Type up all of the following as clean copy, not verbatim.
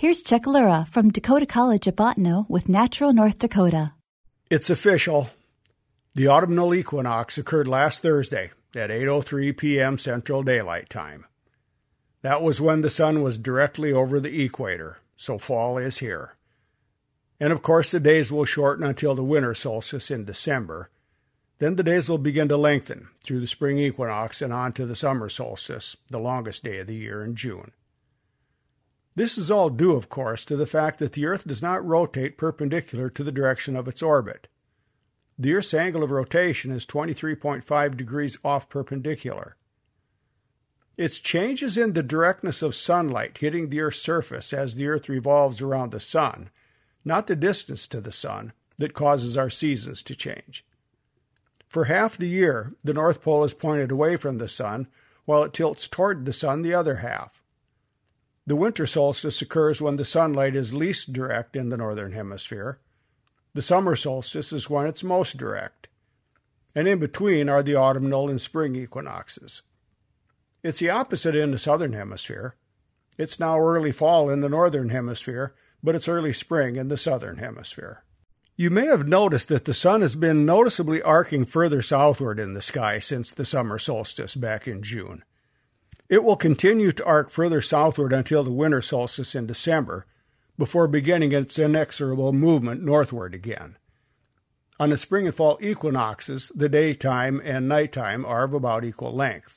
Here's Chuck Lura from Dakota College at Bottineau with Natural North Dakota. It's official. The autumnal equinox occurred last Thursday at 8:03 p.m. Central Daylight Time. That was when the sun was directly over the equator, so fall is here. And of course the days will shorten until the winter solstice in December. Then the days will begin to lengthen through the spring equinox and on to the summer solstice, the longest day of the year in June. This is all due, of course, to the fact that the Earth does not rotate perpendicular to the direction of its orbit. The Earth's angle of rotation is 23.5 degrees off perpendicular. It's changes in the directness of sunlight hitting the Earth's surface as the Earth revolves around the sun, not the distance to the sun, that causes our seasons to change. For half the year, the North Pole is pointed away from the sun, while it tilts toward the sun the other half. The winter solstice occurs when the sunlight is least direct in the northern hemisphere. The summer solstice is when it's most direct. And in between are the autumnal and spring equinoxes. It's the opposite in the southern hemisphere. It's now early fall in the northern hemisphere, but it's early spring in the southern hemisphere. You may have noticed that the sun has been noticeably arcing further southward in the sky since the summer solstice back in June. It will continue to arc further southward until the winter solstice in December, before beginning its inexorable movement northward again. On the spring and fall equinoxes, the daytime and nighttime are of about equal length.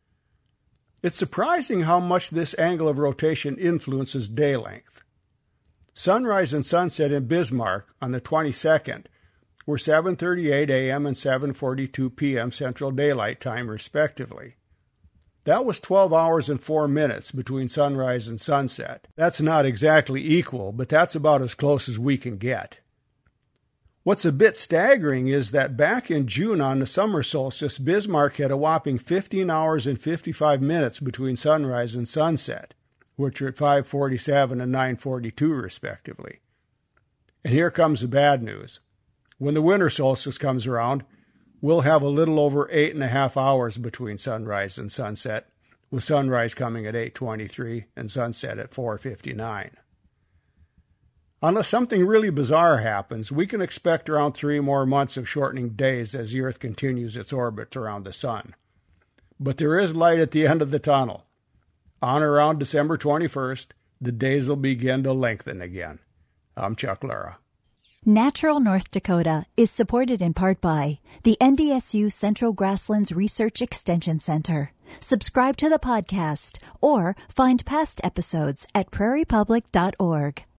It's surprising how much this angle of rotation influences day length. Sunrise and sunset in Bismarck on the 22nd were 7:38 a.m. and 7:42 p.m. Central Daylight Time, respectively. That was 12 hours and 4 minutes between sunrise and sunset. That's not exactly equal, but that's about as close as we can get. What's a bit staggering is that back in June on the summer solstice, Bismarck had a whopping 15 hours and 55 minutes between sunrise and sunset, which are at 5:47 and 9:42 respectively. And here comes the bad news. When the winter solstice comes around, we'll have a little over 8.5 hours between sunrise and sunset, with sunrise coming at 8:23 and sunset at 4:59. Unless something really bizarre happens, we can expect around 3 more months of shortening days as the Earth continues its orbit around the sun. But there is light at the end of the tunnel. On or around December 21st, the days will begin to lengthen again. I'm Chuck Lura. Natural North Dakota is supported in part by the NDSU Central Grasslands Research Extension Center. Subscribe to the podcast or find past episodes at prairiepublic.org.